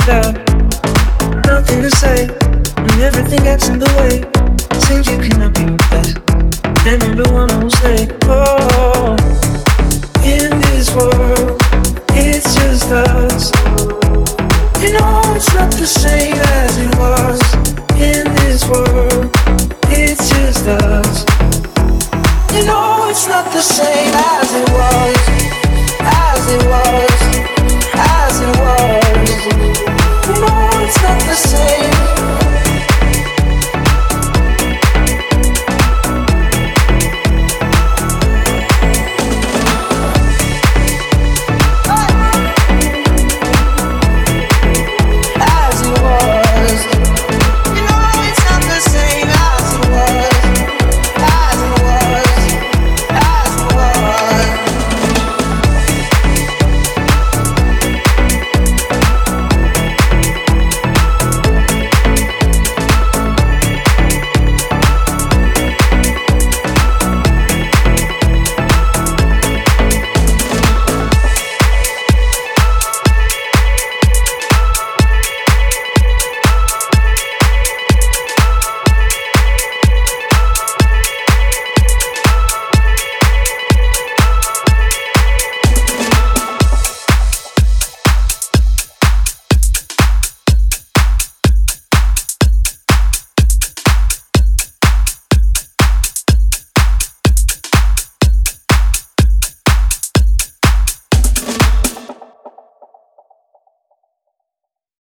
got nothing to say when everything gets in the way. Seems you cannot be replaced, and you're the one who'll stay. Oh, in this world, it's just us. You know it's not the same as it was. In this world, it's just us. You know it's not the same as